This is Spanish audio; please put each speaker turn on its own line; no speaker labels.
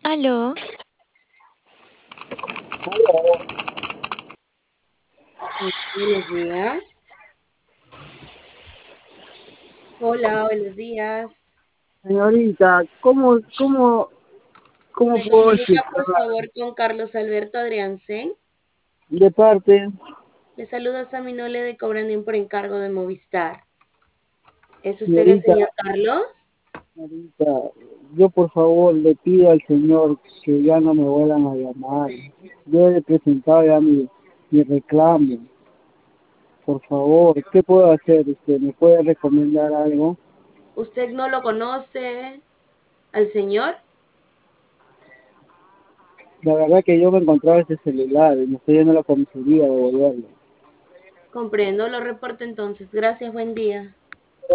Aló,
Buenos días. Hola, buenos días.
Señorita, ¿cómo
Se
puedo
comunica,
explicar
por favor, con Carlos Alberto Adriansen.
de parte,
Le saluda Sammy Nole de Cobrandín por encargo de Movistar. ¿Es usted el
señorita,
señor Carlos?
señorita, yo por favor le pido al señor que ya no me vuelvan a llamar. Yo he presentado ya mi reclamo. Por favor, ¿qué puedo hacer? ¿Me puede recomendar algo?
¿Usted no lo conoce al señor?
La verdad que yo me encontraba este celular y me estoy yendo a la comisaría a devolverlo.
Comprendo, lo reporto entonces. Gracias, buen día.